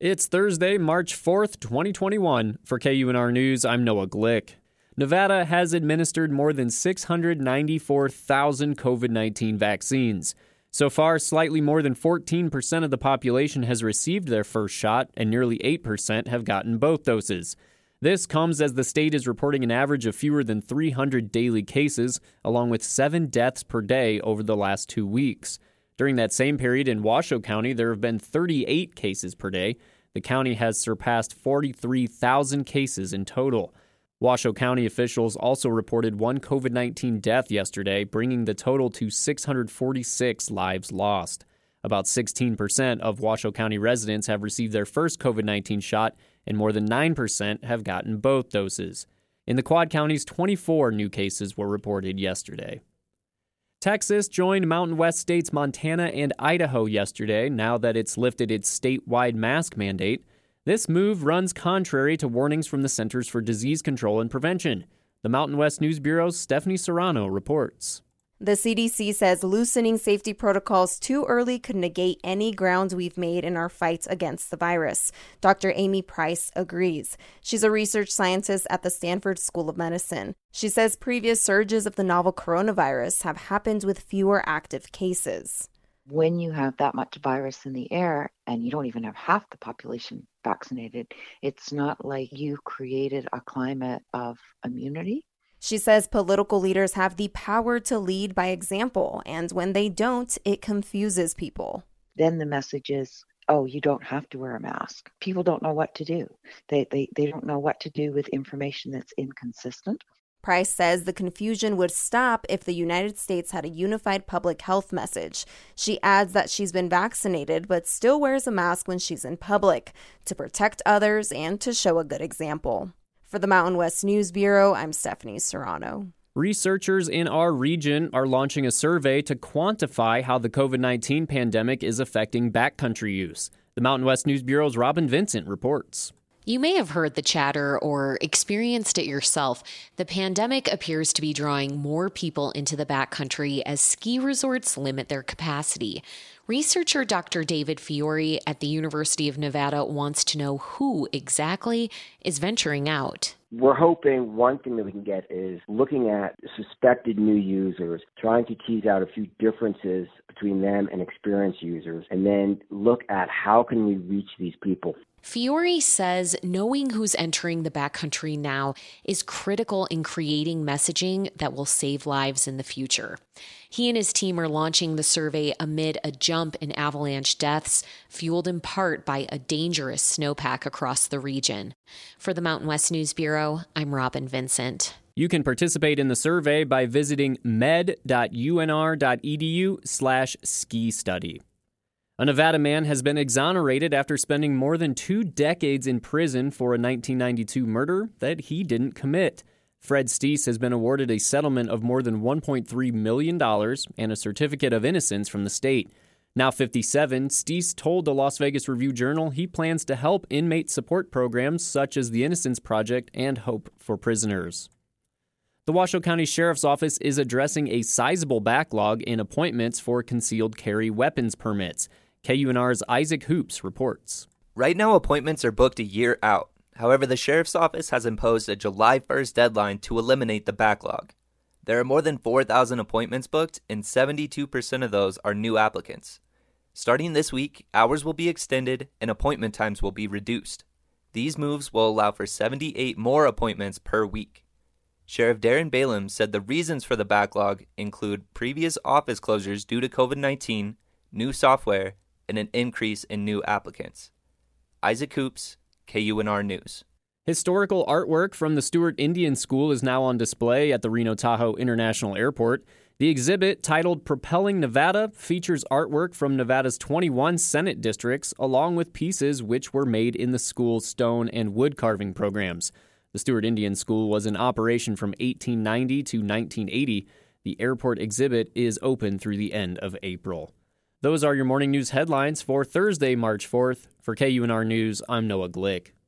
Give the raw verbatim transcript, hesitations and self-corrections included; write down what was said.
It's Thursday, March fourth, twenty twenty-one. For K U N R News, I'm Noah Glick. Nevada has administered more than six hundred ninety-four thousand covid nineteen vaccines. So far, slightly more than fourteen percent of the population has received their first shot, and nearly eight percent have gotten both doses. This comes as the state is reporting an average of fewer than three hundred daily cases, along with seven deaths per day over the last two weeks. During that same period in Washoe County, there have been thirty-eight cases per day. The county has surpassed forty-three thousand cases in total. Washoe County officials also reported one covid nineteen death yesterday, bringing the total to six hundred forty-six lives lost. About sixteen percent of Washoe County residents have received their first covid nineteen shot, and more than nine percent have gotten both doses. In the Quad Counties, twenty-four new cases were reported yesterday. Texas joined Mountain West states Montana and Idaho yesterday, now that it's lifted its statewide mask mandate. This move runs contrary to warnings from the Centers for Disease Control and Prevention. The Mountain West News Bureau's Stephanie Serrano reports. The C D C says loosening safety protocols too early could negate any grounds we've made in our fight against the virus. Doctor Amy Price agrees. She's a research scientist at the Stanford School of Medicine. She says previous surges of the novel coronavirus have happened with fewer active cases. When you have that much virus in the air and you don't even have half the population vaccinated, it's not like you've created a climate of immunity. She says political leaders have the power to lead by example, and when they don't, it confuses people. Then the message is, oh, you don't have to wear a mask. People don't know what to do. They, they, they don't know what to do with information that's inconsistent. Price says the confusion would stop if the United States had a unified public health message. She adds that she's been vaccinated but still wears a mask when she's in public to protect others and to show a good example. For the Mountain West News Bureau, I'm Stephanie Serrano. Researchers in our region are launching a survey to quantify how the covid nineteen pandemic is affecting backcountry use. The Mountain West News Bureau's Robin Vincent reports. You may have heard the chatter or experienced it yourself. The pandemic appears to be drawing more people into the backcountry as ski resorts limit their capacity. Researcher Doctor David Fiore at the University of Nevada wants to know who exactly is venturing out. We're hoping one thing that we can get is looking at suspected new users, trying to tease out a few differences between them and experienced users, and then look at how can we reach these people. Fiore says knowing who's entering the backcountry now is critical in creating messaging that will save lives in the future. He and his team are launching the survey amid a jump in avalanche deaths, fueled in part by a dangerous snowpack across the region. For the Mountain West News Bureau, I'm Robin Vincent. You can participate in the survey by visiting med.unr.edu slash ski study. A Nevada man has been exonerated after spending more than two decades in prison for a nineteen ninety-two murder that he didn't commit. Fred Steese has been awarded a settlement of more than one point three million dollars and a certificate of innocence from the state. Now fifty-seven, Steese told the Las Vegas Review-Journal he plans to help inmate support programs such as the Innocence Project and Hope for Prisoners. The Washoe County Sheriff's Office is addressing a sizable backlog in appointments for concealed carry weapons permits. K U N R's Isaac Hoops reports. Right now, appointments are booked a year out. However, the Sheriff's Office has imposed a July first deadline to eliminate the backlog. There are more than four thousand appointments booked, and seventy-two percent of those are new applicants. Starting this week, hours will be extended and appointment times will be reduced. These moves will allow for seventy-eight more appointments per week. Sheriff Darren Balaam said the reasons for the backlog include previous office closures due to covid nineteen, new software, and an increase in new applicants. Isaac Hoops, K U N R News. Historical artwork from the Stewart Indian School is now on display at the Reno-Tahoe International Airport. The exhibit, titled Propelling Nevada, features artwork from Nevada's twenty-one Senate districts, along with pieces which were made in the school's stone and wood carving programs. The Stewart Indian School was in operation from eighteen ninety to nineteen eighty. The airport exhibit is open through the end of April. Those are your morning news headlines for Thursday, March fourth. For K U N R News, I'm Noah Glick.